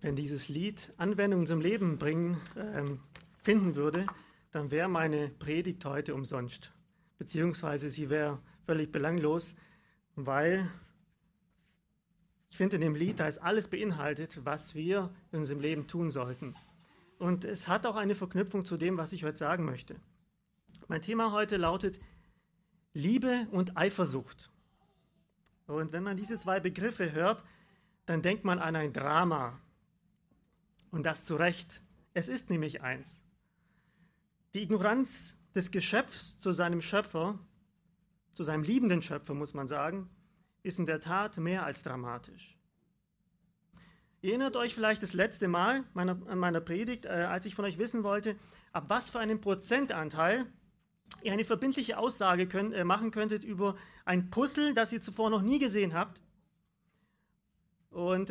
Wenn dieses Lied Anwendung in unserem Leben finden würde, dann wäre meine Predigt heute umsonst. Beziehungsweise sie wäre völlig belanglos, weil ich finde, in dem Lied, da ist alles beinhaltet, was wir in unserem Leben tun sollten. Und es hat auch eine Verknüpfung zu dem, was ich heute sagen möchte. Mein Thema heute lautet Liebe und Eifersucht. Und wenn man diese zwei Begriffe hört, dann denkt man an ein Drama. Und das zu Recht. Es ist nämlich eins. Die Ignoranz des Geschöpfs zu seinem Schöpfer, zu seinem liebenden Schöpfer, muss man sagen, ist in der Tat mehr als dramatisch. Ihr erinnert euch vielleicht das letzte Mal an meiner Predigt, als ich von euch wissen wollte, ab was für einem Prozentanteil ihr eine verbindliche Aussage machen könntet über ein Puzzle, das ihr zuvor noch nie gesehen habt. Und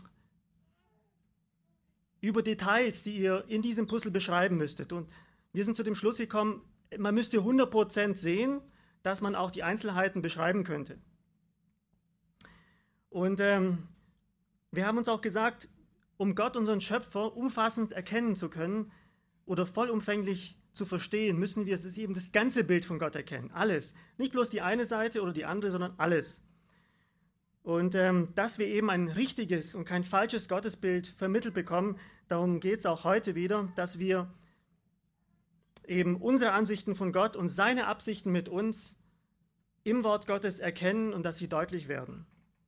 über Details, die ihr in diesem Puzzle beschreiben müsstet. Und wir sind zu dem Schluss gekommen, man müsste 100% sehen, dass man auch die Einzelheiten beschreiben könnte. Und wir haben uns auch gesagt, um Gott, unseren Schöpfer, umfassend erkennen zu können oder vollumfänglich zu verstehen, müssen wir eben das ganze Bild von Gott erkennen. Alles. Nicht bloß die eine Seite oder die andere, sondern alles. Und dass wir eben ein richtiges und kein falsches Gottesbild vermittelt bekommen, darum geht es auch heute wieder, dass wir eben unsere Ansichten von Gott und seine Absichten mit uns im Wort Gottes erkennen und dass sie deutlich werden.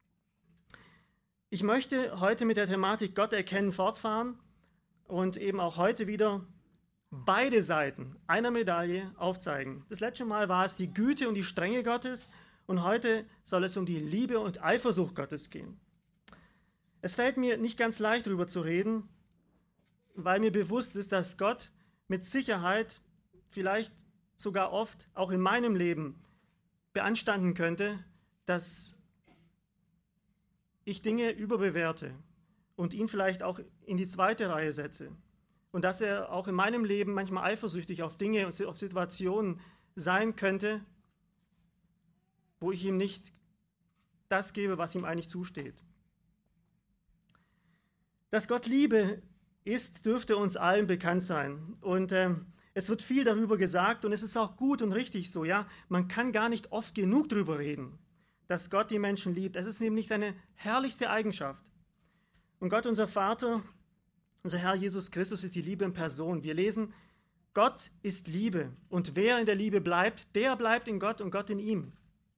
Ich möchte heute mit der Thematik Gott erkennen fortfahren und eben auch heute wieder beide Seiten einer Medaille aufzeigen. Das letzte Mal war es die Güte und die Strenge Gottes und heute soll es um die Liebe und Eifersucht Gottes gehen. Es fällt mir nicht ganz leicht, darüber zu reden, weil mir bewusst ist, dass Gott mit Sicherheit, vielleicht sogar oft, auch in meinem Leben, beanstanden könnte, dass ich Dinge überbewerte und ihn vielleicht auch in die zweite Reihe setze. Und dass er auch in meinem Leben manchmal eifersüchtig auf Dinge und auf Situationen sein könnte, wo ich ihm nicht das gebe, was ihm eigentlich zusteht. Dass Gott Liebe ist, dürfte uns allen bekannt sein. Und es wird viel darüber gesagt und es ist auch gut und richtig so. Ja, man kann gar nicht oft genug darüber reden, dass Gott die Menschen liebt. Es ist nämlich seine herrlichste Eigenschaft. Und Gott, unser Vater, unser Herr Jesus Christus, ist die Liebe in Person. Wir lesen, Gott ist Liebe und wer in der Liebe bleibt, der bleibt in Gott und Gott in ihm.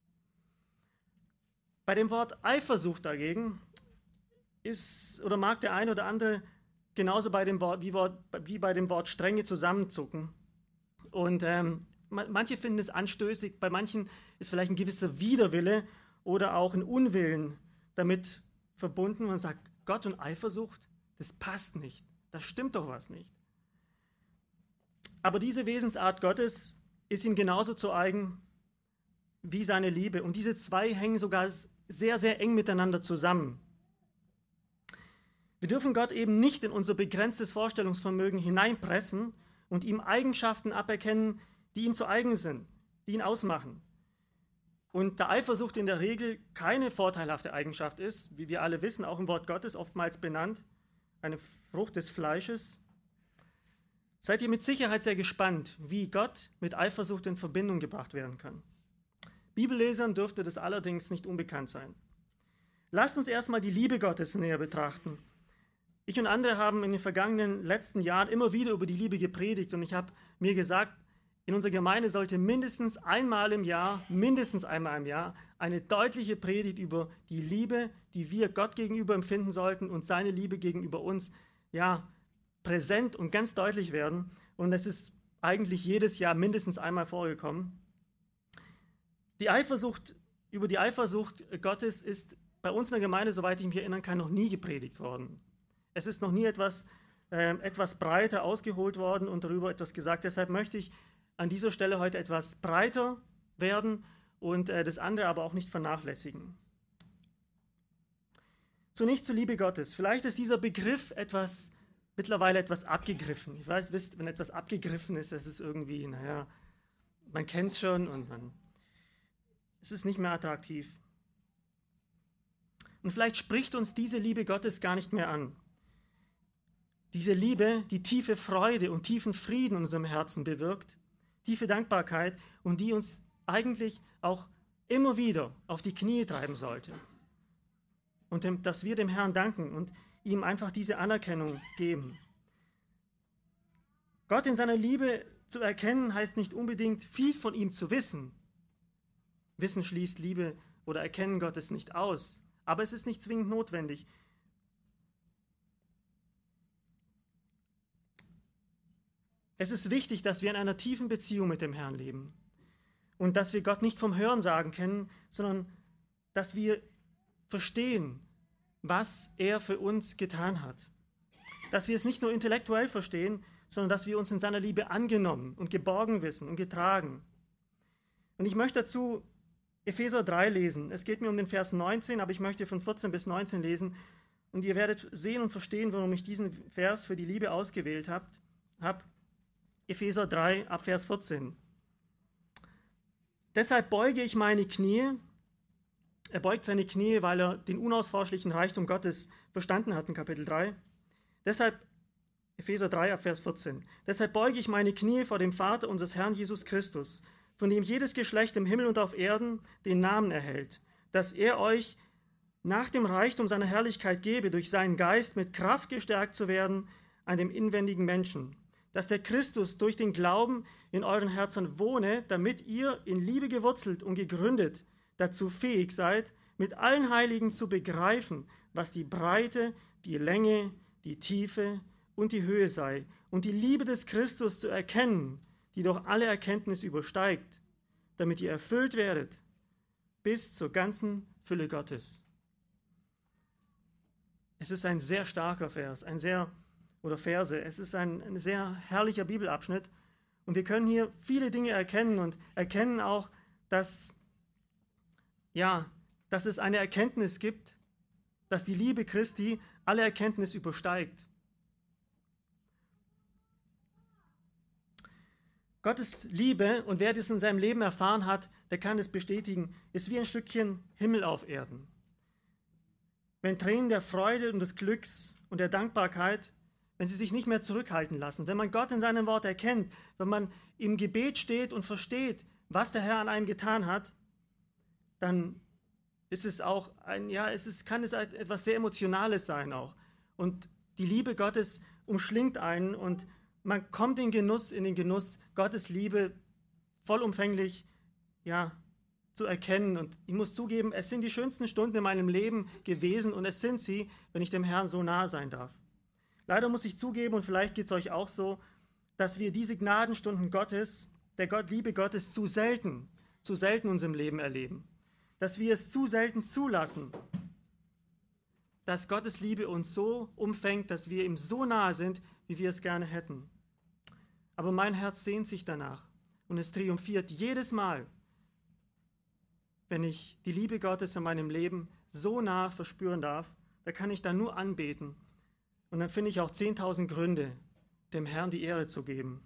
Bei dem Wort Eifersucht dagegen mag der eine oder andere genauso wie bei dem Wort Strenge zusammenzucken. Und manche finden es anstößig, bei manchen ist vielleicht ein gewisser Widerwille oder auch ein Unwillen damit verbunden. Man sagt, Gott und Eifersucht, das passt nicht, das stimmt doch was nicht. Aber diese Wesensart Gottes ist ihm genauso zu eigen wie seine Liebe. Und diese zwei hängen sogar sehr, sehr eng miteinander zusammen. Wir dürfen Gott eben nicht in unser begrenztes Vorstellungsvermögen hineinpressen und ihm Eigenschaften aberkennen, die ihm zu eigen sind, die ihn ausmachen. Und da Eifersucht in der Regel keine vorteilhafte Eigenschaft ist, wie wir alle wissen, auch im Wort Gottes oftmals benannt, eine Frucht des Fleisches, seid ihr mit Sicherheit sehr gespannt, wie Gott mit Eifersucht in Verbindung gebracht werden kann. Bibellesern dürfte das allerdings nicht unbekannt sein. Lasst uns erstmal die Liebe Gottes näher betrachten. Ich und andere haben in den vergangenen letzten Jahren immer wieder über die Liebe gepredigt und ich habe mir gesagt, in unserer Gemeinde sollte mindestens einmal im Jahr eine deutliche Predigt über die Liebe, die wir Gott gegenüber empfinden sollten und seine Liebe gegenüber uns, präsent und ganz deutlich werden. Und es ist eigentlich jedes Jahr mindestens einmal vorgekommen. Über die Eifersucht Gottes ist bei uns in der Gemeinde, soweit ich mich erinnern kann, noch nie gepredigt worden. Es ist noch nie etwas breiter ausgeholt worden und darüber etwas gesagt. Deshalb möchte ich an dieser Stelle heute etwas breiter werden und das andere aber auch nicht vernachlässigen. Zunächst zur Liebe Gottes. Vielleicht ist dieser Begriff mittlerweile etwas abgegriffen. Ich weiß, wenn etwas abgegriffen ist, das ist irgendwie, man kennt es schon und es ist nicht mehr attraktiv. Und vielleicht spricht uns diese Liebe Gottes gar nicht mehr an. diese Liebe, die tiefe Freude und tiefen Frieden in unserem Herzen bewirkt, tiefe Dankbarkeit und die uns eigentlich auch immer wieder auf die Knie treiben sollte. Und dass wir dem Herrn danken und ihm einfach diese Anerkennung geben. Gott in seiner Liebe zu erkennen, heißt nicht unbedingt viel von ihm zu wissen. Wissen schließt Liebe oder Erkennen Gottes nicht aus, aber es ist nicht zwingend notwendig. Es ist wichtig, dass wir in einer tiefen Beziehung mit dem Herrn leben und dass wir Gott nicht vom Hörensagen kennen, sondern dass wir verstehen, was er für uns getan hat. Dass wir es nicht nur intellektuell verstehen, sondern dass wir uns in seiner Liebe angenommen und geborgen wissen und getragen. Und ich möchte dazu Epheser 3 lesen. Es geht mir um den Vers 19, aber ich möchte von 14 bis 19 lesen. Und ihr werdet sehen und verstehen, warum ich diesen Vers für die Liebe ausgewählt habe. Epheser 3 ab Vers 14. Deshalb beuge ich meine Knie. Er beugt seine Knie, weil er den unausforschlichen Reichtum Gottes verstanden hat in Kapitel 3. Deshalb, Epheser 3 ab Vers 14. Deshalb beuge ich meine Knie vor dem Vater unseres Herrn Jesus Christus, von dem jedes Geschlecht im Himmel und auf Erden den Namen erhält, dass er euch nach dem Reichtum seiner Herrlichkeit gebe, durch seinen Geist mit Kraft gestärkt zu werden an dem inwendigen Menschen, dass der Christus durch den Glauben in euren Herzen wohne, damit ihr in Liebe gewurzelt und gegründet dazu fähig seid, mit allen Heiligen zu begreifen, was die Breite, die Länge, die Tiefe und die Höhe sei, und die Liebe des Christus zu erkennen, die doch alle Erkenntnis übersteigt, damit ihr erfüllt werdet bis zur ganzen Fülle Gottes. Es ist ein sehr starker Vers, Verse. Es ist ein sehr herrlicher Bibelabschnitt und wir können hier viele Dinge erkennen und erkennen auch, dass es eine Erkenntnis gibt, dass die Liebe Christi alle Erkenntnis übersteigt. Gottes Liebe, und wer das in seinem Leben erfahren hat, der kann es bestätigen, ist wie ein Stückchen Himmel auf Erden. Wenn Tränen der Freude und des Glücks und der Dankbarkeit, wenn sie sich nicht mehr zurückhalten lassen, wenn man Gott in seinem Wort erkennt, wenn man im Gebet steht und versteht, was der Herr an einem getan hat, dann ist es auch kann es etwas sehr Emotionales sein auch. Und die Liebe Gottes umschlingt einen und man kommt in den Genuss, Gottes Liebe vollumfänglich zu erkennen. Und ich muss zugeben, es sind die schönsten Stunden in meinem Leben gewesen und es sind sie, wenn ich dem Herrn so nahe sein darf. Leider muss ich zugeben, und vielleicht geht es euch auch so, dass wir diese Gnadenstunden Gottes, Liebe Gottes, zu selten in unserem Leben erleben. Dass wir es zu selten zulassen, dass Gottes Liebe uns so umfängt, dass wir ihm so nahe sind, wie wir es gerne hätten. Aber mein Herz sehnt sich danach und es triumphiert jedes Mal, wenn ich die Liebe Gottes in meinem Leben so nah verspüren darf. Da kann ich dann nur anbeten und dann finde ich auch 10.000 Gründe, dem Herrn die Ehre zu geben.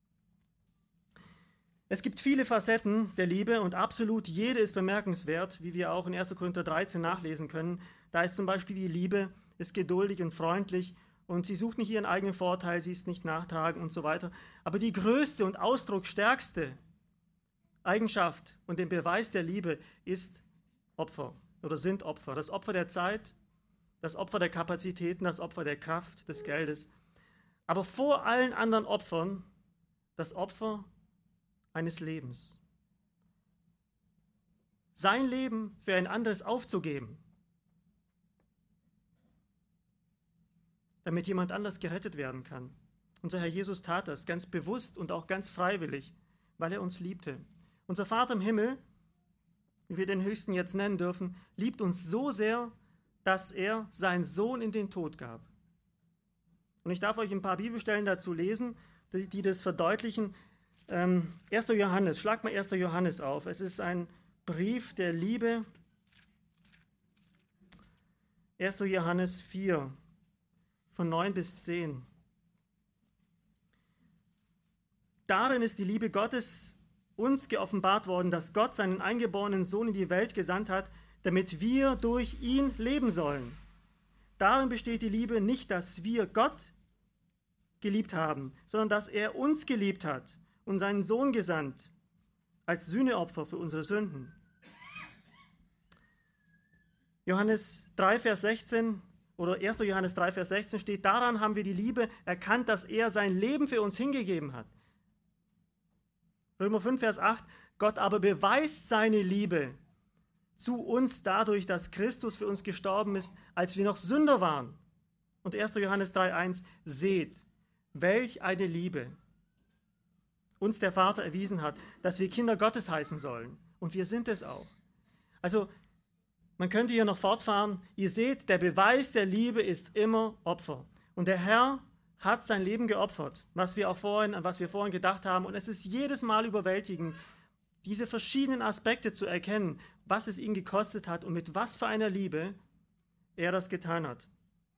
Es gibt viele Facetten der Liebe und absolut jede ist bemerkenswert, wie wir auch in 1. Korinther 13 nachlesen können. Da ist zum Beispiel die Liebe, ist geduldig und freundlich und sie sucht nicht ihren eigenen Vorteil, sie ist nicht nachtragend und so weiter. Aber die größte und ausdrucksstärkste Eigenschaft und der Beweis der Liebe ist Opfer oder sind Opfer. Das Opfer der Zeit, das Opfer der Kapazitäten, das Opfer der Kraft, des Geldes. Aber vor allen anderen Opfern das Opfer eines Lebens. Sein Leben für ein anderes aufzugeben, damit jemand anders gerettet werden kann. Unser Herr Jesus tat das ganz bewusst und auch ganz freiwillig, weil er uns liebte. Unser Vater im Himmel, wie wir den Höchsten jetzt nennen dürfen, liebt uns so sehr, dass er seinen Sohn in den Tod gab. Und ich darf euch ein paar Bibelstellen dazu lesen, die das verdeutlichen. 1. Johannes, schlag mal 1. Johannes auf. Es ist ein Brief der Liebe. 1. Johannes 4, von 9 bis 10. Darin ist die Liebe Gottes uns geoffenbart worden, dass Gott seinen eingeborenen Sohn in die Welt gesandt hat, damit wir durch ihn leben sollen. Darin besteht die Liebe nicht, dass wir Gott geliebt haben, sondern dass er uns geliebt hat und seinen Sohn gesandt als Sühneopfer für unsere Sünden. Johannes 3, Vers 16 oder 1. Johannes 3, Vers 16 steht, daran haben wir die Liebe erkannt, dass er sein Leben für uns hingegeben hat. Römer 5, Vers 8, Gott aber beweist seine Liebe zu uns dadurch, dass Christus für uns gestorben ist, als wir noch Sünder waren. Und 1. Johannes 3, 1, seht, welch eine Liebe uns der Vater erwiesen hat, dass wir Kinder Gottes heißen sollen. Und wir sind es auch. Also, man könnte hier noch fortfahren. Ihr seht, der Beweis der Liebe ist immer Opfer. Und der Herr hat sein Leben geopfert, an was wir vorhin gedacht haben. Und es ist jedes Mal überwältigend, diese verschiedenen Aspekte zu erkennen, was es ihn gekostet hat und mit was für einer Liebe er das getan hat.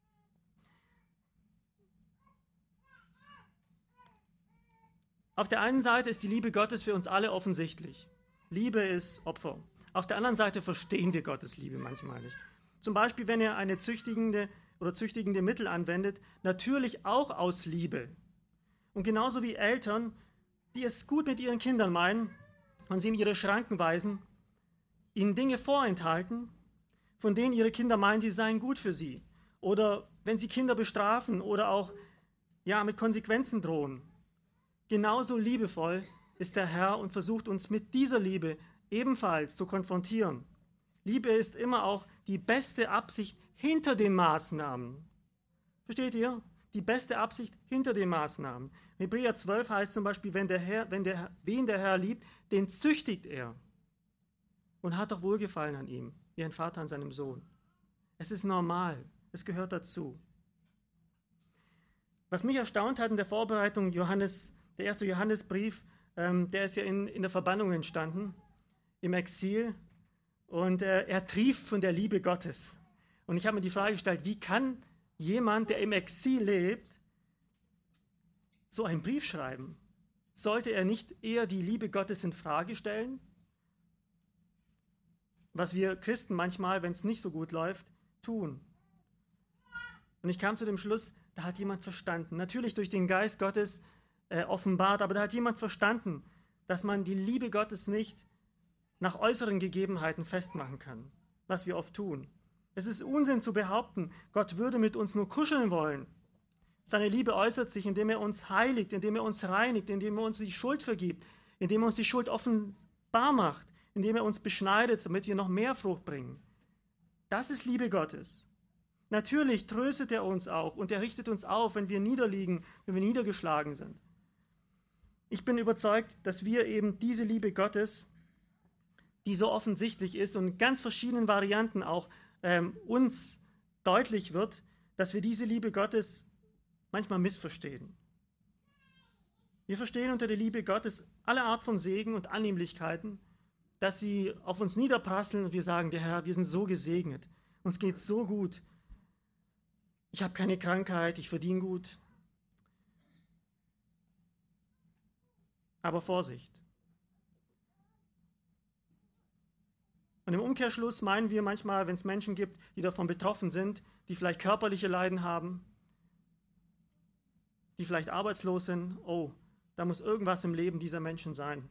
Auf der einen Seite ist die Liebe Gottes für uns alle offensichtlich. Liebe ist Opfer. Auf der anderen Seite verstehen wir Gottes Liebe manchmal nicht. Zum Beispiel, wenn er eine züchtigende Mittel anwendet, natürlich auch aus Liebe. Und genauso wie Eltern, die es gut mit ihren Kindern meinen und sie in ihre Schranken weisen, ihnen Dinge vorenthalten, von denen ihre Kinder meinen, sie seien gut für sie. Oder wenn sie Kinder bestrafen oder auch mit Konsequenzen drohen. Genauso liebevoll ist der Herr und versucht uns mit dieser Liebe ebenfalls zu konfrontieren. Liebe ist immer auch die beste Absicht hinter den Maßnahmen. Versteht ihr? Die beste Absicht hinter den Maßnahmen. Hebräer 12 heißt zum Beispiel, wen der Herr liebt, den züchtigt er und hat doch Wohlgefallen an ihm, wie ein Vater an seinem Sohn. Es ist normal, es gehört dazu. Was mich erstaunt hat in der Vorbereitung, der 1. Johannesbrief, der ist ja in der Verbannung entstanden, im Exil, und er trieft von der Liebe Gottes. Und ich habe mir die Frage gestellt, wie kann jemand, der im Exil lebt, so einen Brief schreiben? Sollte er nicht eher die Liebe Gottes in Frage stellen? Was wir Christen manchmal, wenn es nicht so gut läuft, tun. Und ich kam zu dem Schluss, da hat jemand verstanden, natürlich durch den Geist Gottes offenbart, aber da hat jemand verstanden, dass man die Liebe Gottes nicht nach äußeren Gegebenheiten festmachen kann, was wir oft tun. Es ist Unsinn zu behaupten, Gott würde mit uns nur kuscheln wollen. Seine Liebe äußert sich, indem er uns heiligt, indem er uns reinigt, indem er uns die Schuld vergibt, indem er uns die Schuld offenbar macht, indem er uns beschneidet, damit wir noch mehr Frucht bringen. Das ist Liebe Gottes. Natürlich tröstet er uns auch und er richtet uns auf, wenn wir niederliegen, wenn wir niedergeschlagen sind. Ich bin überzeugt, dass wir eben diese Liebe Gottes, die so offensichtlich ist und in ganz verschiedenen Varianten auch uns deutlich wird, dass wir diese Liebe Gottes manchmal missverstehen. Wir verstehen unter der Liebe Gottes alle Art von Segen und Annehmlichkeiten, dass sie auf uns niederprasseln und wir sagen, der Herr, wir sind so gesegnet, uns geht so gut. Ich habe keine Krankheit, ich verdiene gut. Aber Vorsicht. Und im Umkehrschluss meinen wir manchmal, wenn es Menschen gibt, die davon betroffen sind, die vielleicht körperliche Leiden haben, die vielleicht arbeitslos sind, oh, da muss irgendwas im Leben dieser Menschen sein.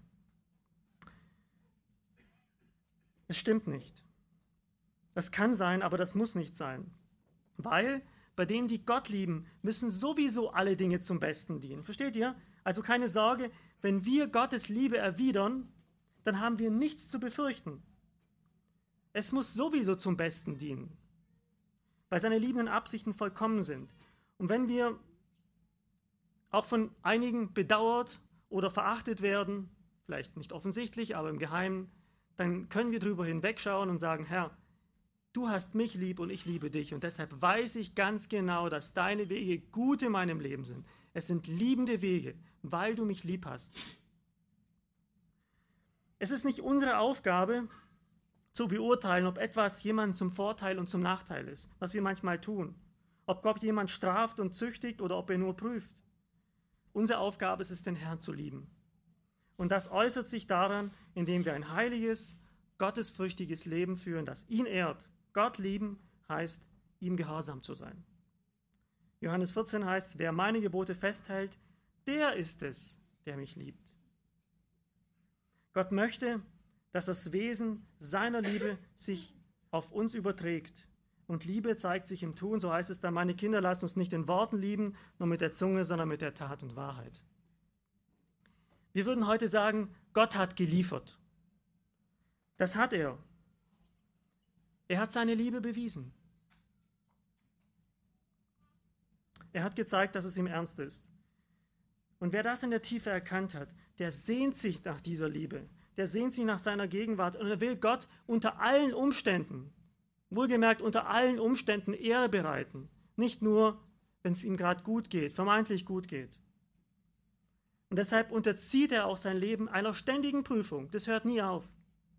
Es stimmt nicht. Das kann sein, aber das muss nicht sein. Weil bei denen, die Gott lieben, müssen sowieso alle Dinge zum Besten dienen. Versteht ihr? Also keine Sorge, wenn wir Gottes Liebe erwidern, dann haben wir nichts zu befürchten. Es muss sowieso zum Besten dienen, weil seine liebenden Absichten vollkommen sind. Und wenn wir auch von einigen bedauert oder verachtet werden, vielleicht nicht offensichtlich, aber im Geheimen, dann können wir darüber hinwegschauen und sagen, Herr, du hast mich lieb und ich liebe dich und deshalb weiß ich ganz genau, dass deine Wege gut in meinem Leben sind. Es sind liebende Wege, weil du mich lieb hast. Es ist nicht unsere Aufgabe, zu beurteilen, ob etwas jemandem zum Vorteil und zum Nachteil ist, was wir manchmal tun. Ob Gott jemand straft und züchtigt oder ob er nur prüft. Unsere Aufgabe ist es, den Herrn zu lieben. Und das äußert sich daran, indem wir ein heiliges, gottesfürchtiges Leben führen, das ihn ehrt. Gott lieben heißt, ihm gehorsam zu sein. Johannes 14 heißt es, wer meine Gebote festhält, der ist es, der mich liebt. Gott möchte, dass das Wesen seiner Liebe sich auf uns überträgt. Und Liebe zeigt sich im Tun, so heißt es dann, meine Kinder, lasst uns nicht in Worten lieben, nur mit der Zunge, sondern mit der Tat und Wahrheit. Wir würden heute sagen, Gott hat geliefert. Das hat er. Er hat seine Liebe bewiesen. Er hat gezeigt, dass es ihm ernst ist. Und wer das in der Tiefe erkannt hat, der sehnt sich nach dieser Liebe. Der sehnt sich nach seiner Gegenwart und er will Gott unter allen Umständen, wohlgemerkt unter allen Umständen Ehre bereiten. Nicht nur, wenn es ihm gerade gut geht, vermeintlich gut geht. Und deshalb unterzieht er auch sein Leben einer ständigen Prüfung. Das hört nie auf.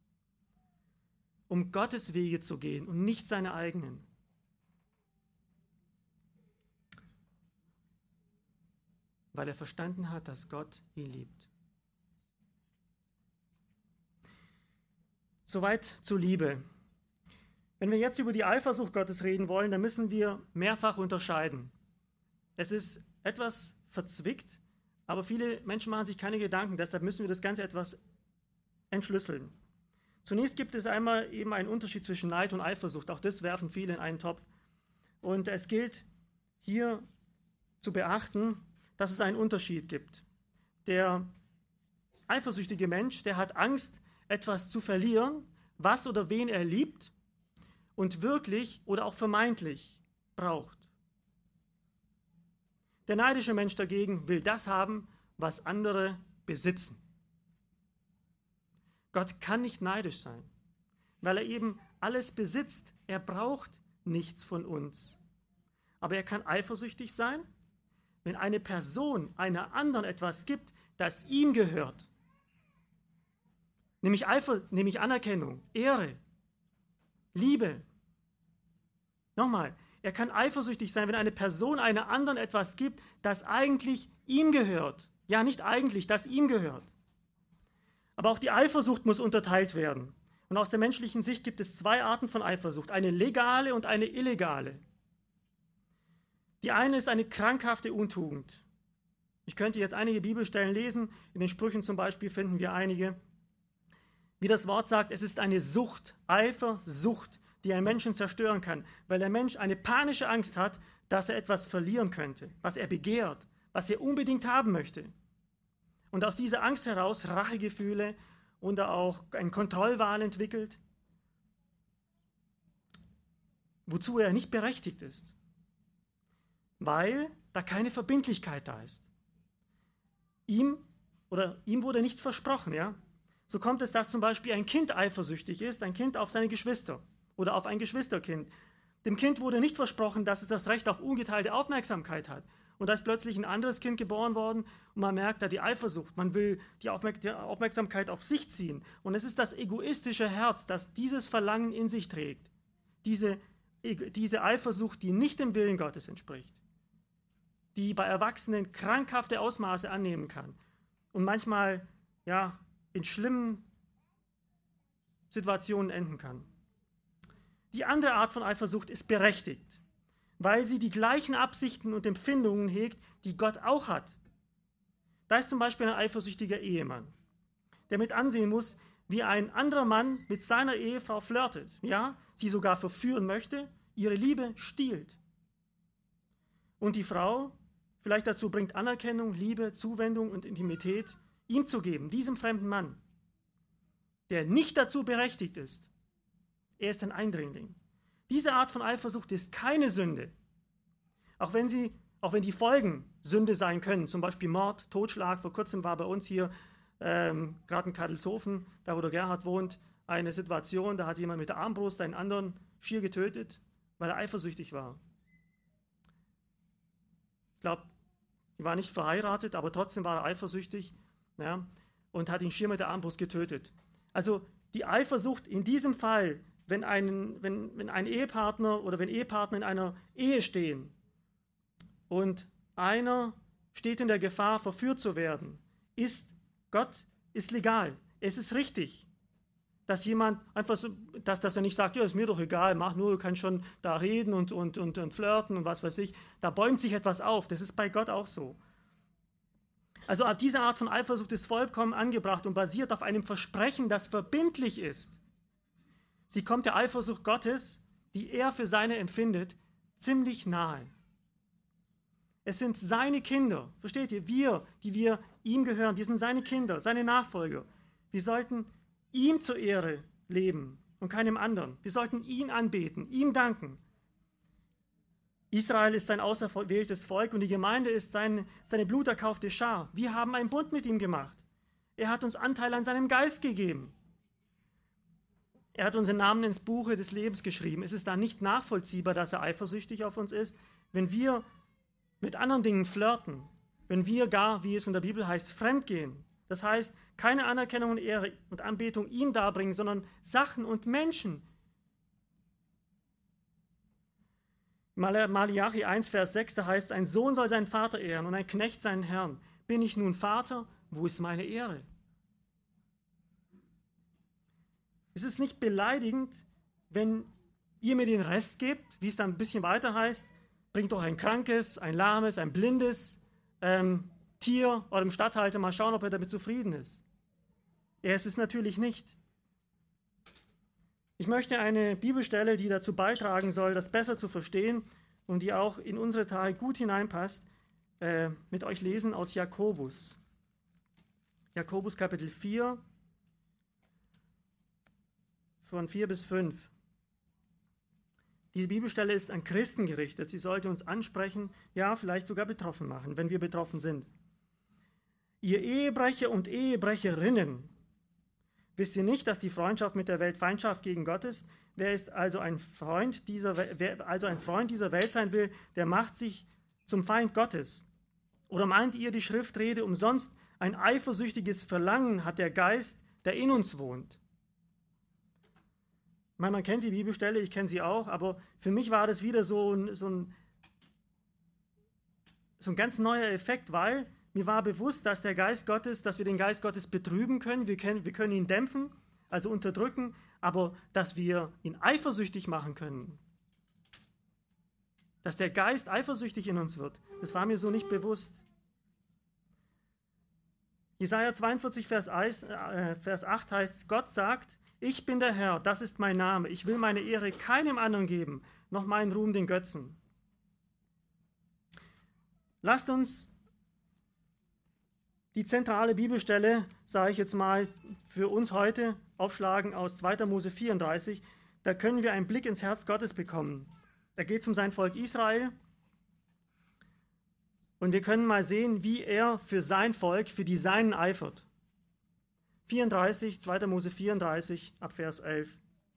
Um Gottes Wege zu gehen und nicht seine eigenen. Weil er verstanden hat, dass Gott ihn liebt. Soweit zur Liebe. Wenn wir jetzt über die Eifersucht Gottes reden wollen, dann müssen wir mehrfach unterscheiden. Es ist etwas verzwickt, aber viele Menschen machen sich keine Gedanken, deshalb müssen wir das Ganze etwas entschlüsseln. Zunächst gibt es einmal eben einen Unterschied zwischen Neid und Eifersucht. Auch das werfen viele in einen Topf. Und es gilt hier zu beachten, dass es einen Unterschied gibt. Der eifersüchtige Mensch, der hat Angst, etwas zu verlieren, was oder wen er liebt und wirklich oder auch vermeintlich braucht. Der neidische Mensch dagegen will das haben, was andere besitzen. Gott kann nicht neidisch sein, weil er eben alles besitzt. Er braucht nichts von uns. Aber er kann eifersüchtig sein, wenn eine Person einer anderen etwas gibt, das ihm gehört. Nämlich Anerkennung, Ehre, Liebe. Nochmal, er kann eifersüchtig sein, wenn eine Person einer anderen etwas gibt, das eigentlich ihm gehört. Ja, nicht eigentlich, das ihm gehört. Aber auch die Eifersucht muss unterteilt werden. Und aus der menschlichen Sicht gibt es zwei Arten von Eifersucht, eine legale und eine illegale. Die eine ist eine krankhafte Untugend. Ich könnte jetzt einige Bibelstellen lesen, in den Sprüchen zum Beispiel finden wir einige. Wie das Wort sagt, es ist eine Sucht, Eifersucht, die einen Menschen zerstören kann, weil der Mensch eine panische Angst hat, dass er etwas verlieren könnte, was er begehrt, was er unbedingt haben möchte. Und aus dieser Angst heraus Rachegefühle und auch einen Kontrollwahn entwickelt, wozu er nicht berechtigt ist, weil da keine Verbindlichkeit da ist. Ihm wurde nichts versprochen, ja? So kommt es, dass zum Beispiel ein Kind eifersüchtig ist, ein Kind auf seine Geschwister oder auf ein Geschwisterkind. Dem Kind wurde nicht versprochen, dass es das Recht auf ungeteilte Aufmerksamkeit hat. Und da ist plötzlich ein anderes Kind geboren worden und man merkt da die Eifersucht. Man will die Aufmerksamkeit auf sich ziehen. Und es ist das egoistische Herz, das dieses Verlangen in sich trägt. Diese Eifersucht, die nicht dem Willen Gottes entspricht. Die bei Erwachsenen krankhafte Ausmaße annehmen kann. Und manchmal, ja, in schlimmen Situationen enden kann. Die andere Art von Eifersucht ist berechtigt, weil sie die gleichen Absichten und Empfindungen hegt, die Gott auch hat. Da ist zum Beispiel ein eifersüchtiger Ehemann, der mit ansehen muss, wie ein anderer Mann mit seiner Ehefrau flirtet, ja, sie sogar verführen möchte, ihre Liebe stiehlt. Und die Frau vielleicht dazu bringt, Anerkennung, Liebe, Zuwendung und Intimität ihm zu geben, diesem fremden Mann, der nicht dazu berechtigt ist. Er ist ein Eindringling. Diese Art von Eifersucht ist keine Sünde. Auch wenn die Folgen Sünde sein können, zum Beispiel Mord, Totschlag. Vor kurzem war bei uns hier, gerade in Kadelshofen, da wo der Gerhard wohnt, eine Situation, da hat jemand mit der Armbrust einen anderen schier getötet, weil er eifersüchtig war. Ich glaube, er war nicht verheiratet, aber trotzdem war er eifersüchtig, ja, und hat ihn schier mit der Armbrust getötet. Also die Eifersucht in diesem Fall, wenn ein Ehepartner oder wenn Ehepartner in einer Ehe stehen und einer steht in der Gefahr, verführt zu werden, ist legal. Es ist richtig. dass jemand einfach so, dass er nicht sagt, ja, ist mir doch egal, mach nur, du kannst schon da reden und flirten und was weiß ich. Da bäumt sich etwas auf. Das ist bei Gott auch so. Also diese Art von Eifersucht ist vollkommen angebracht und basiert auf einem Versprechen, das verbindlich ist. Sie kommt der Eifersucht Gottes, die er für seine empfindet, ziemlich nahe. Es sind seine Kinder, versteht ihr? Wir, die wir ihm gehören, wir sind seine Kinder, seine Nachfolger. Wir sollten ihm zur Ehre leben und keinem anderen. Wir sollten ihn anbeten, ihm danken. Israel ist sein auserwähltes Volk und die Gemeinde ist seine bluterkaufte Schar. Wir haben einen Bund mit ihm gemacht. Er hat uns Anteil an seinem Geist gegeben. Er hat unseren Namen ins Buche des Lebens geschrieben. Es ist da nicht nachvollziehbar, dass er eifersüchtig auf uns ist, wenn wir mit anderen Dingen flirten, wenn wir gar, wie es in der Bibel heißt, fremdgehen. Das heißt, keine Anerkennung und Ehre und Anbetung ihm darbringen, sondern Sachen und Menschen. Malachi 1, Vers 6, da heißt es, ein Sohn soll seinen Vater ehren und ein Knecht seinen Herrn. Bin ich nun Vater? Wo ist meine Ehre? Ist es nicht beleidigend, wenn ihr mir den Rest gebt, wie es dann ein bisschen weiter heißt, bringt doch ein krankes, ein lahmes, ein blindes Tier eurem Statthalter, mal schauen, ob er damit zufrieden ist. Er ist es natürlich nicht. Ich möchte eine Bibelstelle, die dazu beitragen soll, das besser zu verstehen und die auch in unsere Tage gut hineinpasst, mit euch lesen aus Jakobus. Jakobus Kapitel 4, von 4 bis 5. Diese Bibelstelle ist an Christen gerichtet. Sie sollte uns ansprechen, ja, vielleicht sogar betroffen machen, wenn wir betroffen sind. Ihr Ehebrecher und Ehebrecherinnen, wisst ihr nicht, dass die Freundschaft mit der Welt Feindschaft gegen Gott ist? Wer also ein Freund dieser Welt sein will, der macht sich zum Feind Gottes. Oder meint ihr, die Schriftrede umsonst? Ein eifersüchtiges Verlangen hat der Geist, der in uns wohnt. Ich meine, man kennt die Bibelstelle, ich kenne sie auch, aber für mich war das wieder so ein ganz neuer Effekt, weil mir war bewusst, dass der Geist Gottes, dass wir den Geist Gottes betrüben können, wir können ihn dämpfen, also unterdrücken, aber dass wir ihn eifersüchtig machen können, dass der Geist eifersüchtig in uns wird, das war mir so nicht bewusst. Jesaja 42, Vers 8 heißt, Gott sagt, ich bin der Herr, das ist mein Name, ich will meine Ehre keinem anderen geben, noch meinen Ruhm den Götzen. Lasst uns die zentrale Bibelstelle, sage ich jetzt mal, für uns heute aufschlagen aus 2. Mose 34. Da können wir einen Blick ins Herz Gottes bekommen. Da geht es um sein Volk Israel. Und wir können mal sehen, wie er für sein Volk, für die Seinen eifert. 2. Mose 34, ab Vers 11.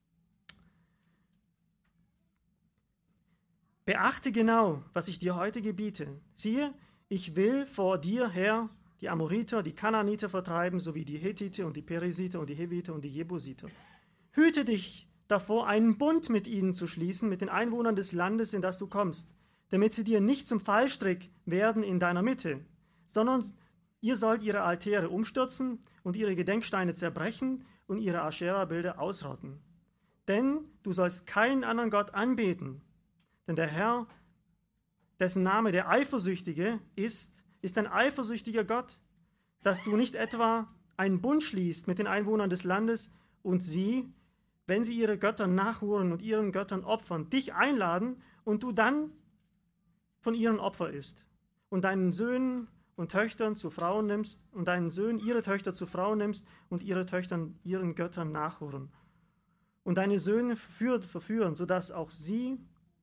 Beachte genau, was ich dir heute gebiete. Siehe, ich will vor dir her die Amoriter, die Kanaaniter vertreiben, sowie die Hethiter und die Perisiter und die Heviter und die Jebusiter. Hüte dich davor, einen Bund mit ihnen zu schließen, mit den Einwohnern des Landes, in das du kommst, damit sie dir nicht zum Fallstrick werden in deiner Mitte, sondern ihr sollt ihre Altäre umstürzen und ihre Gedenksteine zerbrechen und ihre Aschera-Bilder ausrotten. Denn du sollst keinen anderen Gott anbeten, denn der Herr, dessen Name der Eifersüchtige ist ein eifersüchtiger Gott, dass du nicht etwa einen Bund schließt mit den Einwohnern des Landes und sie, wenn sie ihre Götter nachhuren und ihren Göttern opfern, dich einladen und du dann von ihren Opfer isst und deinen Söhnen und Töchtern zu Frauen nimmst und deinen Söhnen ihre Töchter zu Frauen nimmst und ihre Töchter ihren Göttern nachhuren und deine Söhne verführen, sodass auch sie,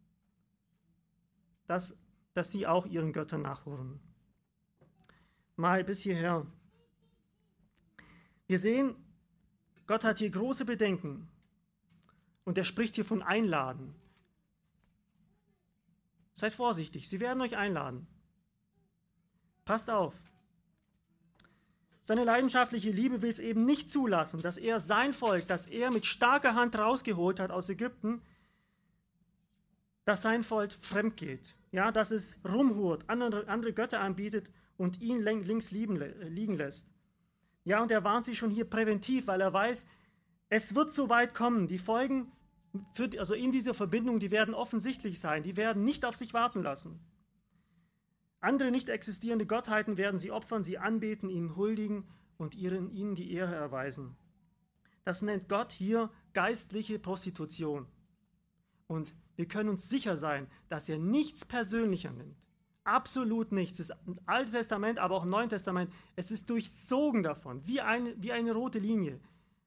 dass sie auch ihren Göttern nachhuren. Mal bis hierher. Wir sehen, Gott hat hier große Bedenken und er spricht hier von Einladen. Seid vorsichtig, sie werden euch einladen. Passt auf. Seine leidenschaftliche Liebe will es eben nicht zulassen, dass er sein Volk, das er mit starker Hand rausgeholt hat aus Ägypten, dass sein Volk fremd geht. Ja, dass es rumhurt, andere Götter anbietet und ihn links liegen lässt. Ja, und er warnt sie schon hier präventiv, weil er weiß, Es wird so weit kommen, die Folgen also in dieser Verbindung, die werden offensichtlich sein, die werden nicht auf sich warten lassen. Andere nicht existierende Gottheiten werden sie opfern, sie anbeten, ihnen huldigen und ihnen die Ehre erweisen. Das nennt Gott hier geistliche Prostitution. Und wir können uns sicher sein, dass er nichts persönlicher nimmt. Absolut nichts. Das ist im Alten Testament, aber auch im Neuen Testament. Es ist durchzogen davon, wie eine rote Linie.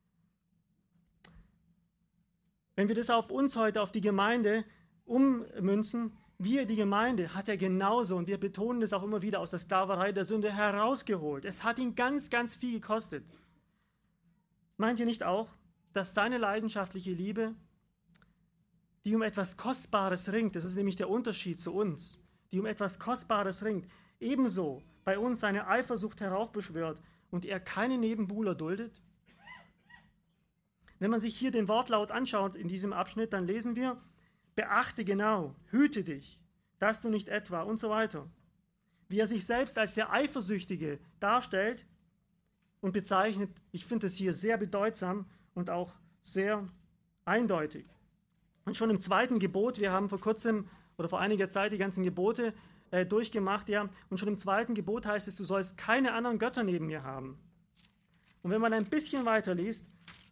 Wenn wir das auf uns heute, auf die Gemeinde ummünzen, wir, die Gemeinde, hat er genauso, und wir betonen das auch immer wieder, aus der Sklaverei der Sünde herausgeholt. Es hat ihn ganz, ganz viel gekostet. Meint ihr nicht auch, dass seine leidenschaftliche Liebe, die um etwas Kostbares ringt, das ist nämlich der Unterschied zu uns, die um etwas Kostbares ringt, ebenso bei uns seine Eifersucht heraufbeschwört und er keine Nebenbuhler duldet? Wenn man sich hier den Wortlaut anschaut in diesem Abschnitt, dann lesen wir, beachte genau, hüte dich, dass du nicht etwa und so weiter. Wie er sich selbst als der Eifersüchtige darstellt und bezeichnet, ich finde es hier sehr bedeutsam und auch sehr eindeutig. Und schon im 2. Gebot, wir haben vor kurzem oder vor einiger Zeit die ganzen Gebote durchgemacht, ja, und schon im 2. Gebot heißt es, du sollst keine anderen Götter neben mir haben. Und wenn man ein bisschen weiter liest,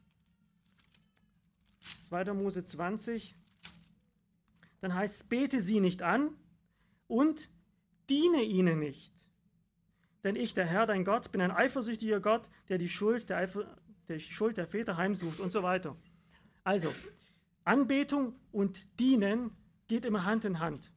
2. Mose 20, dann heißt es, bete sie nicht an und diene ihnen nicht. Denn ich, der Herr, dein Gott, bin ein eifersüchtiger Gott, der die Schuld der Väter heimsucht und so weiter. Also, Anbetung und Dienen geht immer Hand in Hand.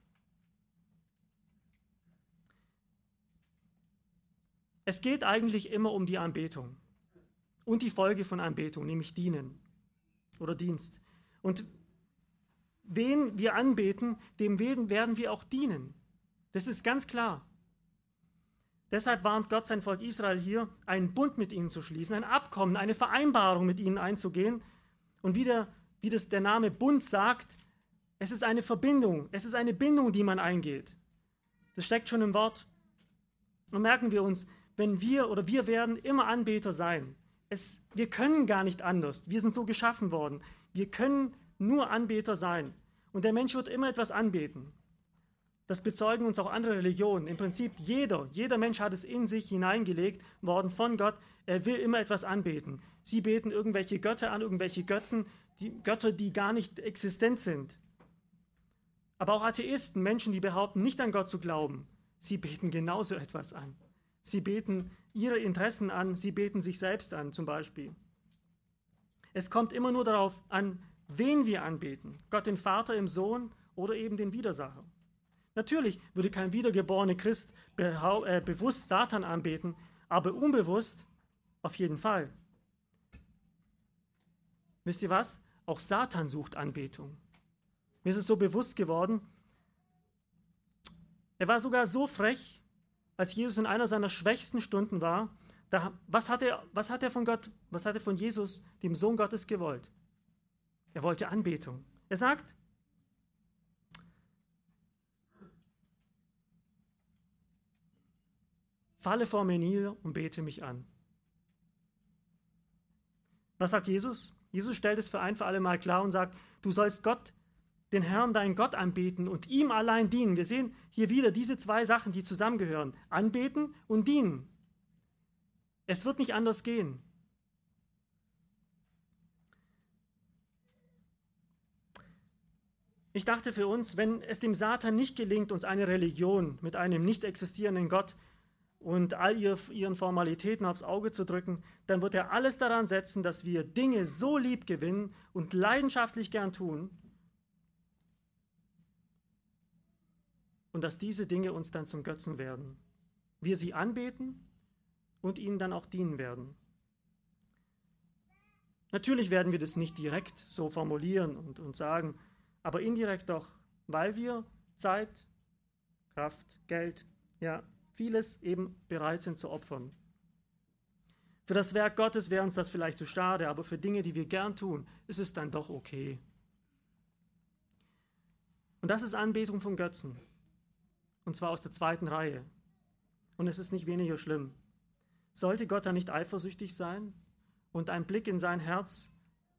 Es geht eigentlich immer um die Anbetung und die Folge von Anbetung, nämlich Dienen oder Dienst. Und wen wir anbeten, dem werden wir auch dienen. Das ist ganz klar. Deshalb warnt Gott sein Volk Israel hier, einen Bund mit ihnen zu schließen, ein Abkommen, eine Vereinbarung mit ihnen einzugehen. Und wie das der Name Bund sagt, es ist eine Verbindung, es ist eine Bindung, die man eingeht. Das steckt schon im Wort. Und merken wir uns, wenn wir werden immer Anbeter sein. Wir können gar nicht anders. Wir sind so geschaffen worden. Wir können nur Anbeter sein. Und der Mensch wird immer etwas anbeten. Das bezeugen uns auch andere Religionen. Im Prinzip jeder Mensch hat es in sich hineingelegt worden von Gott. Er will immer etwas anbeten. Sie beten irgendwelche Götter an, irgendwelche Götzen, Götter, die gar nicht existent sind. Aber auch Atheisten, Menschen, die behaupten, nicht an Gott zu glauben, sie beten genauso etwas an. Sie beten ihre Interessen an, sie beten sich selbst an zum Beispiel. Es kommt immer nur darauf an, wen wir anbeten. Gott den Vater im Sohn oder eben den Widersacher. Natürlich würde kein wiedergeborener Christ bewusst Satan anbeten, aber unbewusst auf jeden Fall. Wisst ihr was? Auch Satan sucht Anbetung. Mir ist es so bewusst geworden. Er war sogar so frech, als Jesus in einer seiner schwächsten Stunden war. Was hat er von Jesus, dem Sohn Gottes, gewollt? Er wollte Anbetung. Er sagt, falle vor mir nieder und bete mich an. Was sagt Jesus? Jesus stellt es für ein für alle Mal klar und sagt, du sollst Gott, den Herrn, deinen Gott anbeten und ihm allein dienen. Wir sehen hier wieder diese zwei Sachen, die zusammengehören. Anbeten und dienen. Es wird nicht anders gehen. Ich dachte für uns, wenn es dem Satan nicht gelingt, uns eine Religion mit einem nicht existierenden Gott und all ihren Formalitäten aufs Auge zu drücken, dann wird er alles daran setzen, dass wir Dinge so lieb gewinnen und leidenschaftlich gern tun und dass diese Dinge uns dann zum Götzen werden. Wir sie anbeten und ihnen dann auch dienen werden. Natürlich werden wir das nicht direkt so formulieren und sagen, aber indirekt doch, weil wir Zeit, Kraft, Geld, ja, vieles eben bereit sind zu opfern. Für das Werk Gottes wäre uns das vielleicht zu schade, aber für Dinge, die wir gern tun, ist es dann doch okay. Und das ist Anbetung von Götzen. Und zwar aus der zweiten Reihe. Und es ist nicht weniger schlimm. Sollte Gott da nicht eifersüchtig sein und ein Blick in sein Herz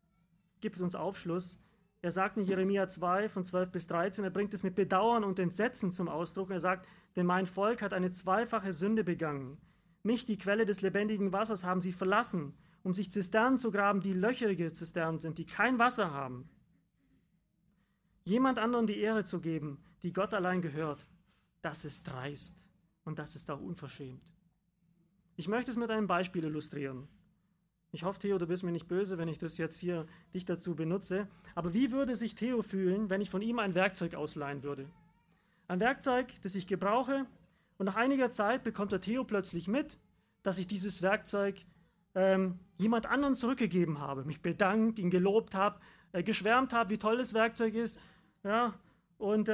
gibt uns Aufschluss. Er sagt in Jeremia 2, von 12 bis 13, er bringt es mit Bedauern und Entsetzen zum Ausdruck. Er sagt, denn mein Volk hat eine zweifache Sünde begangen. Mich, die Quelle des lebendigen Wassers, haben sie verlassen, um sich Zisternen zu graben, die löcherige Zisternen sind, die kein Wasser haben. Jemand anderen die Ehre zu geben, die Gott allein gehört, das ist dreist und das ist auch unverschämt. Ich möchte es mit einem Beispiel illustrieren. Ich hoffe, Theo, du bist mir nicht böse, wenn ich das jetzt hier dich dazu benutze. Aber wie würde sich Theo fühlen, wenn ich von ihm ein Werkzeug ausleihen würde? Ein Werkzeug, das ich gebrauche, und nach einiger Zeit bekommt der Theo plötzlich mit, dass ich dieses Werkzeug jemand anderen zurückgegeben habe, mich bedankt, ihn gelobt habe, geschwärmt habe, wie toll das Werkzeug ist. Ja, und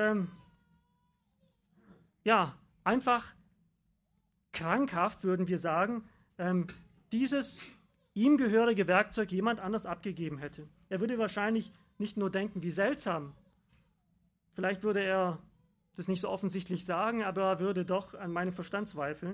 einfach krankhaft würden wir sagen, dieses ihm gehörige Werkzeug jemand anders abgegeben hätte. Er würde wahrscheinlich nicht nur denken, wie seltsam. Vielleicht würde er das nicht so offensichtlich sagen, aber er würde doch an meinem Verstand zweifeln.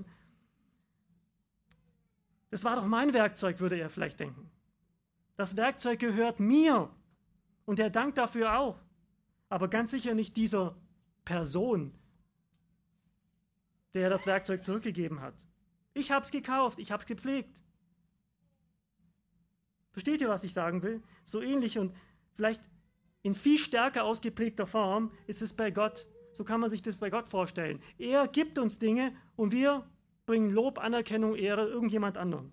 Das war doch mein Werkzeug, würde er vielleicht denken. Das Werkzeug gehört mir und er dankt dafür auch. Aber ganz sicher nicht dieser Person, der das Werkzeug zurückgegeben hat. Ich habe es gekauft, ich habe es gepflegt. Versteht ihr, was ich sagen will? So ähnlich und vielleicht in viel stärker ausgeprägter Form ist es bei Gott. So kann man sich das bei Gott vorstellen. Er gibt uns Dinge und wir bringen Lob, Anerkennung, Ehre irgendjemand anderem.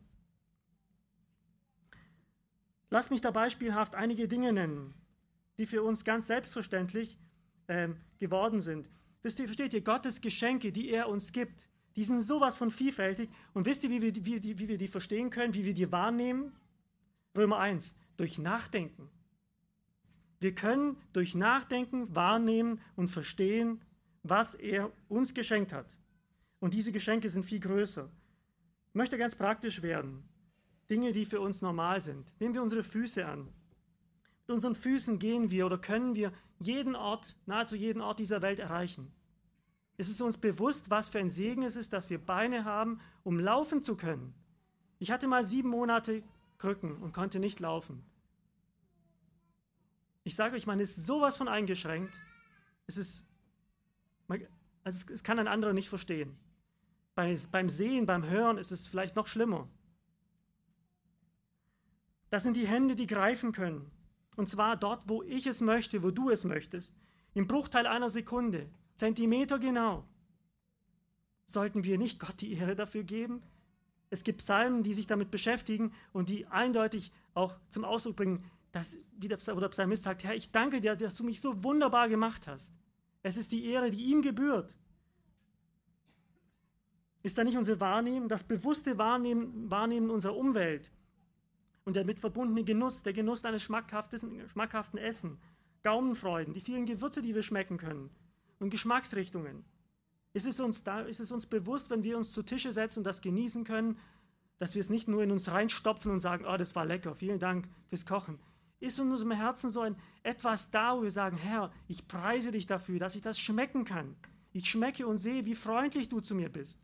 Lasst mich da beispielhaft einige Dinge nennen, die für uns ganz selbstverständlich geworden sind. Versteht ihr, Gottes Geschenke, die er uns gibt, die sind sowas von vielfältig. Und wisst ihr, wie wir die verstehen können, wie wir die wahrnehmen? Römer 1, durch Nachdenken. Wir können durch Nachdenken wahrnehmen und verstehen, was er uns geschenkt hat. Und diese Geschenke sind viel größer. Ich möchte ganz praktisch werden. Dinge, die für uns normal sind. Nehmen wir unsere Füße an. Mit unseren Füßen gehen wir oder können wir jeden Ort, nahezu jeden Ort dieser Welt erreichen. Ist es uns bewusst, was für ein Segen es ist, dass wir Beine haben, um laufen zu können? Ich hatte mal 7 Monate Krücken und konnte nicht laufen. Ich sage euch, man ist sowas von eingeschränkt, es kann ein anderer nicht verstehen. Beim Sehen, beim Hören ist es vielleicht noch schlimmer. Das sind die Hände, die greifen können. Und zwar dort, wo ich es möchte, wo du es möchtest. Im Bruchteil einer Sekunde, Zentimeter genau. Sollten wir nicht Gott die Ehre dafür geben? Es gibt Psalmen, die sich damit beschäftigen und die eindeutig auch zum Ausdruck bringen, dass, wie der Psalmist sagt, Herr, ich danke dir, dass du mich so wunderbar gemacht hast. Es ist die Ehre, die ihm gebührt. Ist da nicht unser Wahrnehmen, das bewusste Wahrnehmen unserer Umwelt und der damit verbundene Genuss, der Genuss eines schmackhaften Essen, Gaumenfreuden, die vielen Gewürze, die wir schmecken können und Geschmacksrichtungen? Ist es uns bewusst, wenn wir uns zu Tische setzen und das genießen können, dass wir es nicht nur in uns reinstopfen und sagen, oh, das war lecker, vielen Dank fürs Kochen. Ist in unserem Herzen so etwas da, wo wir sagen, Herr, ich preise dich dafür, dass ich das schmecken kann. Ich schmecke und sehe, wie freundlich du zu mir bist.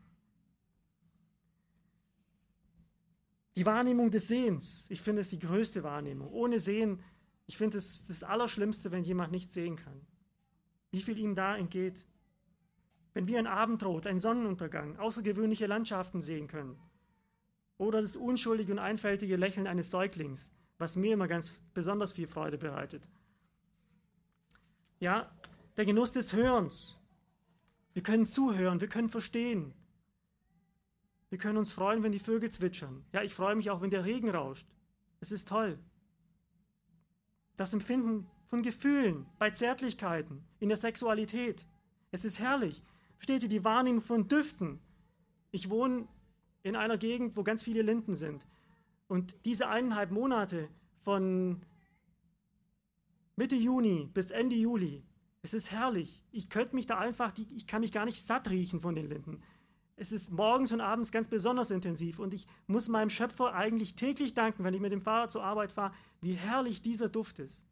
Die Wahrnehmung des Sehens, ich finde es die größte Wahrnehmung. Ohne Sehen, ich finde es das Allerschlimmste, wenn jemand nicht sehen kann. Wie viel ihm da entgeht. Wenn wir ein Abendrot, einen Sonnenuntergang, außergewöhnliche Landschaften sehen können. Oder das unschuldige und einfältige Lächeln eines Säuglings, was mir immer ganz besonders viel Freude bereitet. Ja, der Genuss des Hörens. Wir können zuhören, wir können verstehen. Wir können uns freuen, wenn die Vögel zwitschern. Ja, ich freue mich auch, wenn der Regen rauscht. Es ist toll. Das Empfinden von Gefühlen, bei Zärtlichkeiten, in der Sexualität. Es ist herrlich. Versteht ihr, die Wahrnehmung von Düften? Ich wohne in einer Gegend, wo ganz viele Linden sind. Und diese 1,5 Monate von Mitte Juni bis Ende Juli, es ist herrlich. Ich kann mich gar nicht satt riechen von den Linden. Es ist morgens und abends ganz besonders intensiv und ich muss meinem Schöpfer eigentlich täglich danken, wenn ich mit dem Fahrrad zur Arbeit fahre, wie herrlich dieser Duft ist.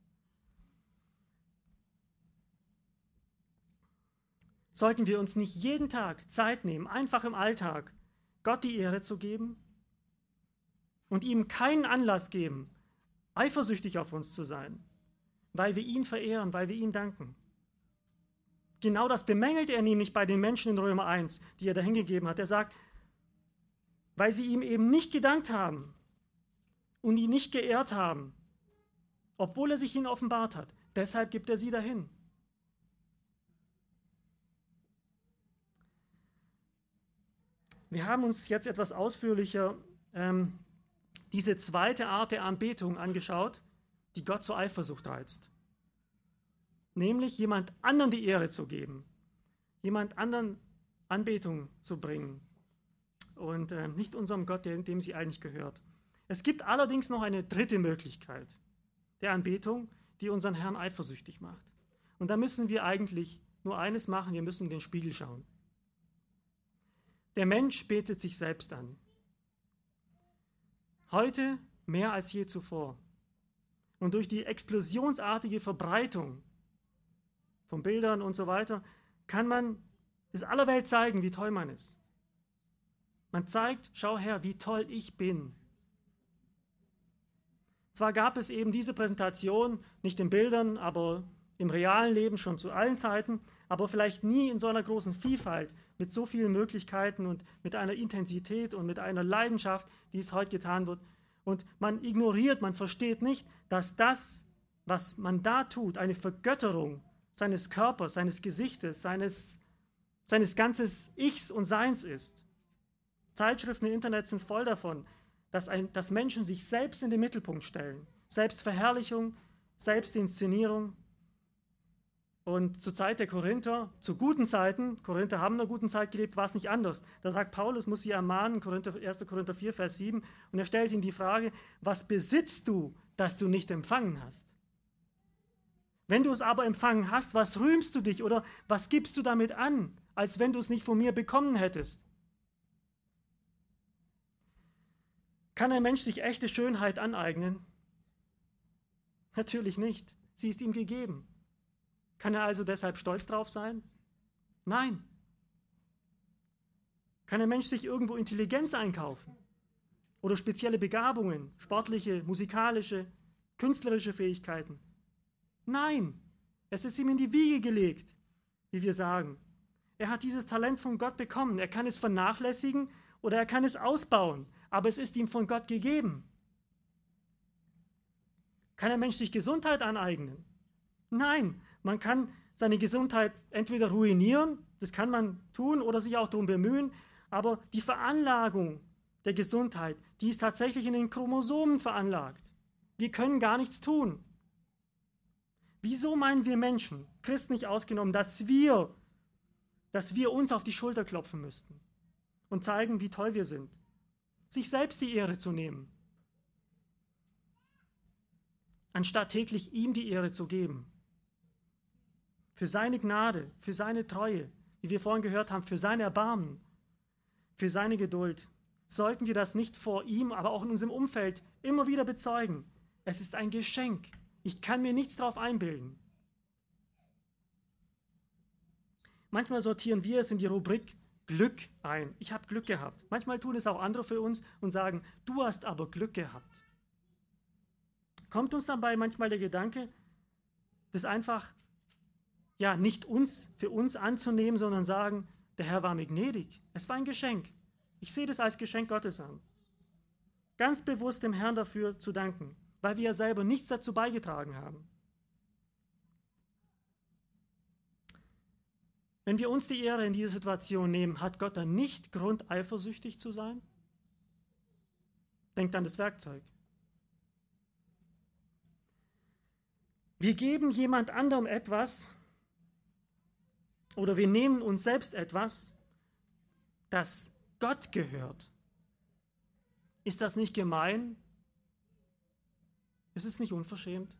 Sollten wir uns nicht jeden Tag Zeit nehmen, einfach im Alltag, Gott die Ehre zu geben und ihm keinen Anlass geben, eifersüchtig auf uns zu sein, weil wir ihn verehren, weil wir ihm danken. Genau das bemängelt er nämlich bei den Menschen in Römer 1, die er dahingegeben hat. Er sagt, weil sie ihm eben nicht gedankt haben und ihn nicht geehrt haben, obwohl er sich ihnen offenbart hat. Deshalb gibt er sie dahin. Wir haben uns jetzt etwas ausführlicher diese zweite Art der Anbetung angeschaut, die Gott zur Eifersucht reizt. Nämlich jemand anderen die Ehre zu geben, jemand anderen Anbetung zu bringen und nicht unserem Gott, dem sie eigentlich gehört. Es gibt allerdings noch eine dritte Möglichkeit der Anbetung, die unseren Herrn eifersüchtig macht. Und da müssen wir eigentlich nur eines machen, wir müssen in den Spiegel schauen. Der Mensch betet sich selbst an. Heute mehr als je zuvor. Und durch die explosionsartige Verbreitung von Bildern und so weiter kann man es aller Welt zeigen, wie toll man ist. Man zeigt, schau her, wie toll ich bin. Zwar gab es eben diese Präsentation, nicht in Bildern, aber im realen Leben schon zu allen Zeiten, aber vielleicht nie in so einer großen Vielfalt, mit so vielen Möglichkeiten und mit einer Intensität und mit einer Leidenschaft, wie es heute getan wird. Und man ignoriert, man versteht nicht, dass das, was man da tut, eine Vergötterung seines Körpers, seines Gesichtes, seines ganzes Ichs und Seins ist. Zeitschriften im Internet sind voll davon, dass Menschen sich selbst in den Mittelpunkt stellen. Selbstverherrlichung, Selbstinszenierung. Und zur Zeit der Korinther, zu guten Zeiten, Korinther haben in einer guten Zeit gelebt, war es nicht anders. Da sagt Paulus, muss sie ermahnen, 1. Korinther 4, Vers 7, und er stellt ihnen die Frage, was besitzt du, das du nicht empfangen hast? Wenn du es aber empfangen hast, was rühmst du dich oder was gibst du damit an, als wenn du es nicht von mir bekommen hättest? Kann ein Mensch sich echte Schönheit aneignen? Natürlich nicht. Sie ist ihm gegeben. Kann er also deshalb stolz drauf sein? Nein. Kann ein Mensch sich irgendwo Intelligenz einkaufen? Oder spezielle Begabungen, sportliche, musikalische, künstlerische Fähigkeiten? Nein. Es ist ihm in die Wiege gelegt, wie wir sagen. Er hat dieses Talent von Gott bekommen. Er kann es vernachlässigen oder er kann es ausbauen. Aber es ist ihm von Gott gegeben. Kann ein Mensch sich Gesundheit aneignen? Nein. Man kann seine Gesundheit entweder ruinieren, das kann man tun, oder sich auch darum bemühen, aber die Veranlagung der Gesundheit, die ist tatsächlich in den Chromosomen veranlagt. Wir können gar nichts tun. Wieso meinen wir Menschen, Christen nicht ausgenommen, dass wir uns auf die Schulter klopfen müssten und zeigen, wie toll wir sind? Sich selbst die Ehre zu nehmen, anstatt täglich ihm die Ehre zu geben. Für seine Gnade, für seine Treue, wie wir vorhin gehört haben, für sein Erbarmen, für seine Geduld. Sollten wir das nicht vor ihm, aber auch in unserem Umfeld immer wieder bezeugen. Es ist ein Geschenk. Ich kann mir nichts drauf einbilden. Manchmal sortieren wir es in die Rubrik Glück ein. Ich habe Glück gehabt. Manchmal tun es auch andere für uns und sagen, du hast aber Glück gehabt. Kommt uns dabei manchmal der Gedanke, das einfach nicht für uns anzunehmen, sondern sagen, der Herr war mir gnädig. Es war ein Geschenk. Ich sehe das als Geschenk Gottes an. Ganz bewusst dem Herrn dafür zu danken, weil wir ja selber nichts dazu beigetragen haben. Wenn wir uns die Ehre in dieser Situation nehmen, hat Gott dann nicht Grund, eifersüchtig zu sein? Denkt an das Werkzeug. Wir geben jemand anderem etwas oder wir nehmen uns selbst etwas, das Gott gehört. Ist das nicht gemein? Ist es nicht unverschämt?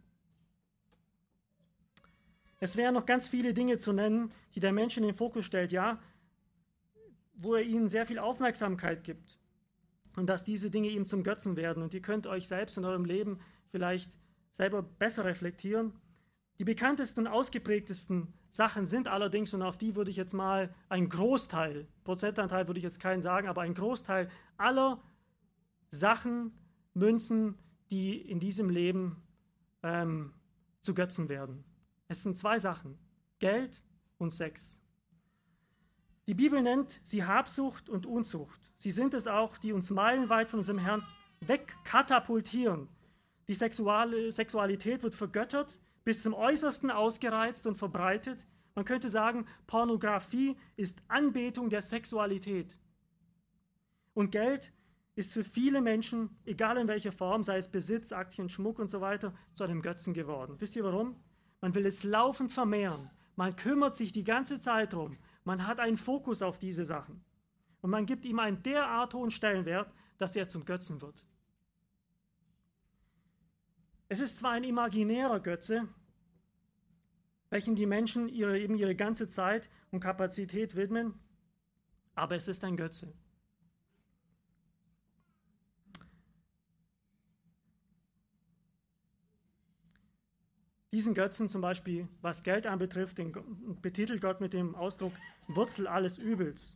Es wären noch ganz viele Dinge zu nennen, die der Mensch in den Fokus stellt, wo er ihnen sehr viel Aufmerksamkeit gibt und dass diese Dinge ihm zum Götzen werden. Und ihr könnt euch selbst in eurem Leben vielleicht selber besser reflektieren. Die bekanntesten und ausgeprägtesten Sachen sind allerdings, und auf die würde ich jetzt mal einen Großteil, Prozentanteil würde ich jetzt keinen sagen, aber einen Großteil aller Sachen, Münzen, die in diesem Leben zu Götzen werden. Es sind zwei Sachen, Geld und Sex. Die Bibel nennt sie Habsucht und Unzucht. Sie sind es auch, die uns meilenweit von unserem Herrn wegkatapultieren. Die Sexualität wird vergöttert, bis zum Äußersten ausgereizt und verbreitet. Man könnte sagen, Pornografie ist Anbetung der Sexualität. Und Geld ist für viele Menschen, egal in welcher Form, sei es Besitz, Aktien, Schmuck und so weiter, zu einem Götzen geworden. Wisst ihr warum? Man will es laufend vermehren. Man kümmert sich die ganze Zeit drum. Man hat einen Fokus auf diese Sachen. Und man gibt ihm einen derart hohen Stellenwert, dass er zum Götzen wird. Es ist zwar ein imaginärer Götze, welchen die Menschen ihre ganze Zeit und Kapazität widmen, aber es ist ein Götze. Diesen Götzen zum Beispiel, was Geld anbetrifft, den betitelt Gott mit dem Ausdruck Wurzel alles Übels.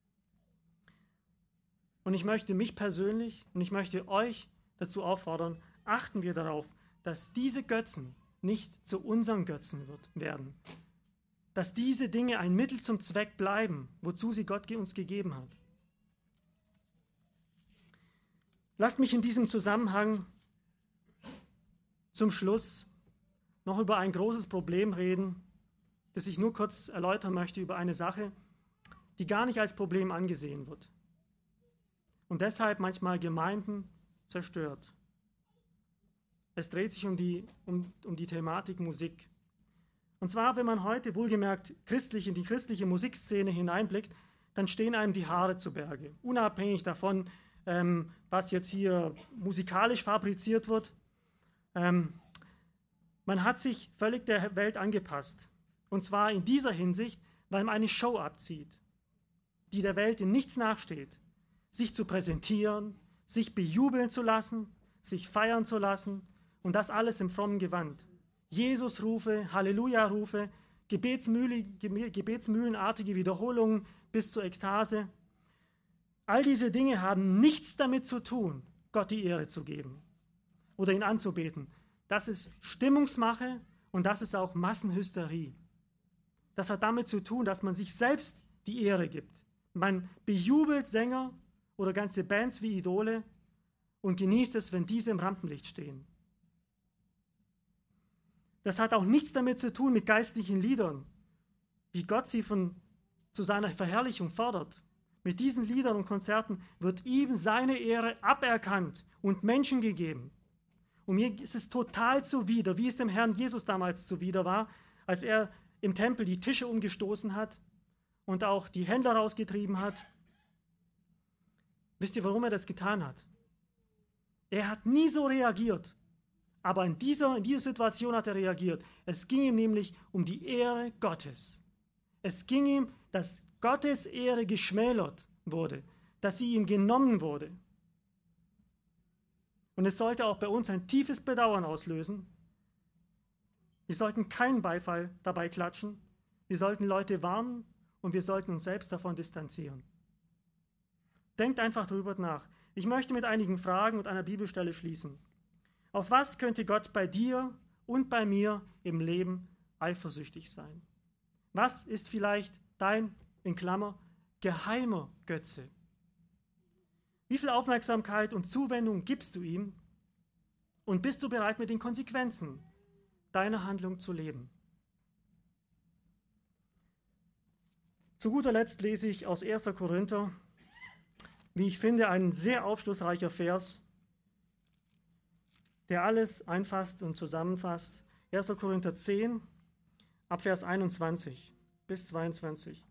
Und ich möchte mich persönlich und ich möchte euch dazu auffordern, achten wir darauf, dass diese Götzen nicht zu unseren Götzen werden. Dass diese Dinge ein Mittel zum Zweck bleiben, wozu sie Gott uns gegeben hat. Lasst mich in diesem Zusammenhang zum Schluss noch über ein großes Problem reden, das ich nur kurz erläutern möchte über eine Sache, die gar nicht als Problem angesehen wird und deshalb manchmal Gemeinden zerstört. Es dreht sich um die Thematik Musik. Und zwar, wenn man heute wohlgemerkt in die christliche Musikszene hineinblickt, dann stehen einem die Haare zu Berge. Unabhängig davon, was jetzt hier musikalisch fabriziert wird. Man hat sich völlig der Welt angepasst. Und zwar in dieser Hinsicht, weil man eine Show abzieht, die der Welt in nichts nachsteht. Sich zu präsentieren, sich bejubeln zu lassen, sich feiern zu lassen und das alles im frommen Gewand. Jesus-Rufe, Halleluja-Rufe, gebetsmühlenartige Wiederholungen bis zur Ekstase. All diese Dinge haben nichts damit zu tun, Gott die Ehre zu geben oder ihn anzubeten. Das ist Stimmungsmache und das ist auch Massenhysterie. Das hat damit zu tun, dass man sich selbst die Ehre gibt. Man bejubelt Sänger oder ganze Bands wie Idole und genießt es, wenn diese im Rampenlicht stehen. Das hat auch nichts damit zu tun mit geistlichen Liedern, wie Gott sie zu seiner Verherrlichung fordert. Mit diesen Liedern und Konzerten wird ihm seine Ehre aberkannt und Menschen gegeben. Und mir ist es total zuwider, wie es dem Herrn Jesus damals zuwider war, als er im Tempel die Tische umgestoßen hat und auch die Händler rausgetrieben hat. Wisst ihr, warum er das getan hat? Er hat nie so reagiert, aber in dieser Situation hat er reagiert. Es ging ihm nämlich um die Ehre Gottes. Es ging ihm, dass Gottes Ehre geschmälert wurde, dass sie ihm genommen wurde. Und es sollte auch bei uns ein tiefes Bedauern auslösen. Wir sollten keinen Beifall dabei klatschen. Wir sollten Leute warnen und wir sollten uns selbst davon distanzieren. Denkt einfach darüber nach. Ich möchte mit einigen Fragen und einer Bibelstelle schließen. Auf was könnte Gott bei dir und bei mir im Leben eifersüchtig sein? Was ist vielleicht dein, in Klammer, geheimer Götze? Wie viel Aufmerksamkeit und Zuwendung gibst du ihm? Und bist du bereit, mit den Konsequenzen deiner Handlung zu leben? Zu guter Letzt lese ich aus 1. Korinther, wie ich finde, ein sehr aufschlussreicher Vers, der alles einfasst und zusammenfasst. 1. Korinther 10, ab Vers 21 bis 22.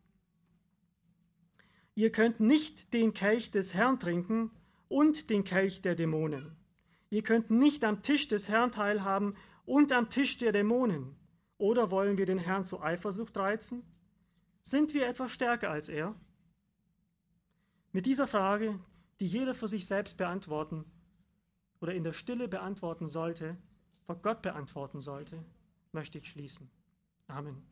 Ihr könnt nicht den Kelch des Herrn trinken und den Kelch der Dämonen. Ihr könnt nicht am Tisch des Herrn teilhaben und am Tisch der Dämonen. Oder wollen wir den Herrn zur Eifersucht reizen? Sind wir etwas stärker als er? Mit dieser Frage, die jeder für sich selbst beantworten oder in der Stille beantworten sollte, vor Gott beantworten sollte, möchte ich schließen. Amen.